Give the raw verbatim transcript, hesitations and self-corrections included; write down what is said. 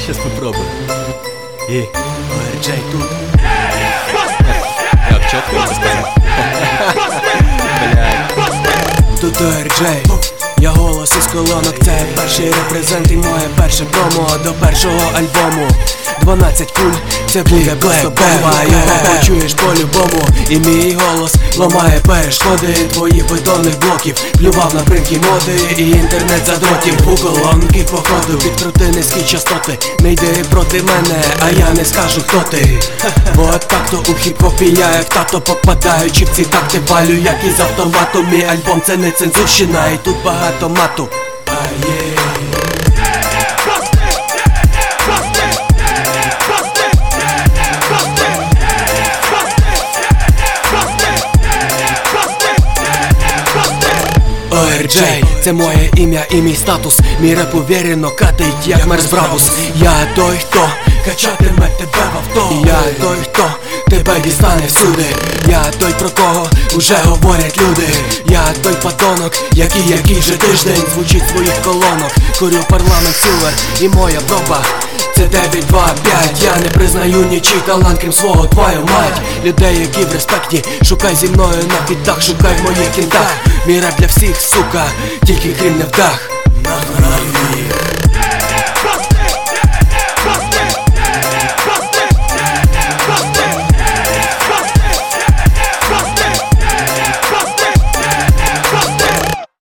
Сейчас попробуем. И ОРДжей тут. Как четко это сказал. Тут ОРДжей, я голос із колонок. Це перший репрезент і моє перше промо до першого альбому. Дванадцять куль, це буде просто бомба. Його почуєш по-любому. І мій голос ламає перешкоди твоїх бетонних блоків. Плював на бринки моди і інтернет-задротів. У колонки походу відкрути низькі частоти. Не йди проти мене, а я не скажу, хто ти. Бо так то у хіп-хопі я як тато, попадаючи в ці такти валю, як із автомату. Мій альбом це не цензурщина, і тут багато мату. ОРДжей, це моє ім'я і мій статус. Мій реп уверено катить, як Мерс Брабус. Я той, хто качатиме тебе в авто. Я той, хто тебе дістане всюди. Я той, про кого уже говорять люди. Я той подонок, який, який же тиждень звучить своїх колонок. Курю парламент сілер і моя проба це дев'ять два п'ять. Я не признаю нічий талант, крім свого, твою мать. Людей, які в респекті, шукай зі мною на фітах, шукай в моїх кінтах. Мій реп для всіх, сука, тільки крім невдах.